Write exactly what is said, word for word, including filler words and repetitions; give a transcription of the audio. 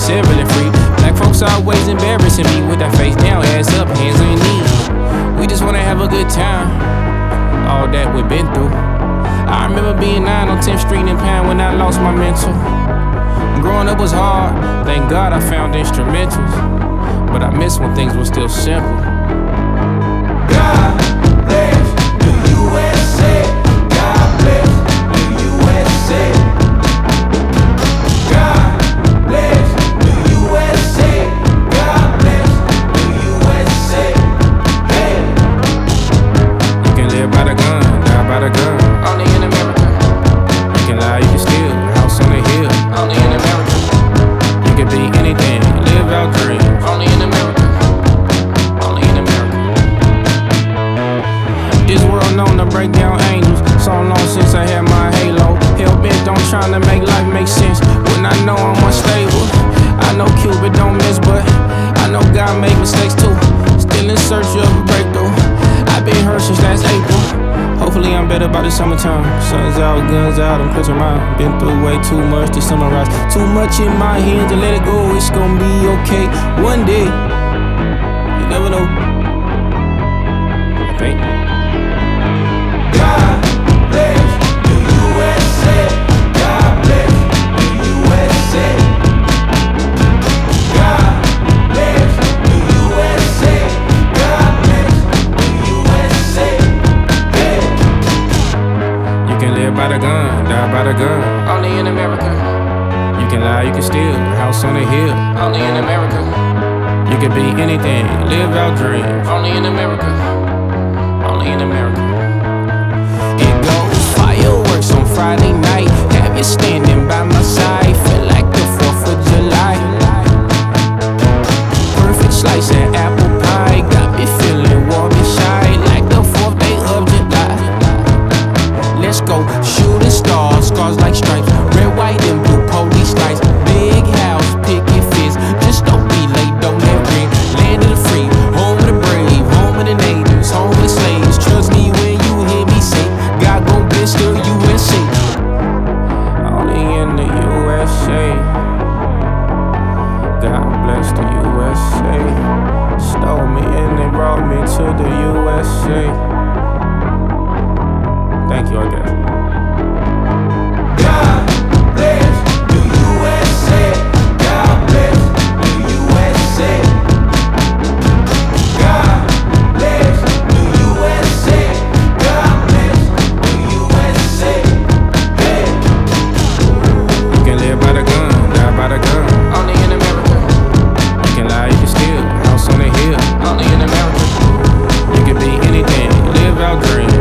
necessarily free. Black folks always embarrassing me with that face down, ass up, hands on your knees. We just wanna have a good time, all that we've been through. I remember being nine on tenth street in Pan when I lost my mental. Growing up was hard, thank God I found instrumentals, but I miss when things were still simple. God bless the U S A. God bless the U S A. God bless the U S A. God bless the U S A. Hey. You can live by the gun, die by the gun. Only in America. You can lie, you can steal, house on the hill. Only in America. You can be anything, live out dreams. Only in America. Only in America. This world known to break down angels. So long since I had my halo. Hell bent on trying to make life make sense when I know I'm unstable. I know Cupid don't miss, but I know God made mistakes too. Still in search of a breakthrough. I've been hurt since last April. Hopefully I'm better by the summertime. Sun's out, guns out, I'm clear mind. Been through way too much to summarize. Too much in my hands to let it go. It's gonna be okay one day. You never know. I think. God bless the U S A. God bless the U S A. God bless the U S A. God bless the U S A. Hey. You can live by the gun, die by the gun. Only in America. You can lie, you can steal, house on the hill. Only in America. You can be anything, live out dreams. Only in America. Only in America. It goes fireworks on Friday night. Have you standing by my side, feel like the fourth of July. Perfect slice of apple pie, got me feeling warm and shy, like the fourth day of July. Let's go, shooting stars, scars like stripes, red, white, and blue police lights. Big house, picket fence, just don't be late, don't let ring. Land of the free, home of the brave, home of the natives, home of the slaves. Trust me when you hear me say, God gon' bless the U S A. Only in the U S A. God bless the U S A. Stole me and they brought me to the U S A. Thank you, I guess. God bless the U S A. God bless the U S A. God bless the U S A. God bless the U S A. Hey. You can live by the gun, die by the gun. Only in America. You can lie, you can steal, house on the hill. Only in America. You can be anything, live out dreams.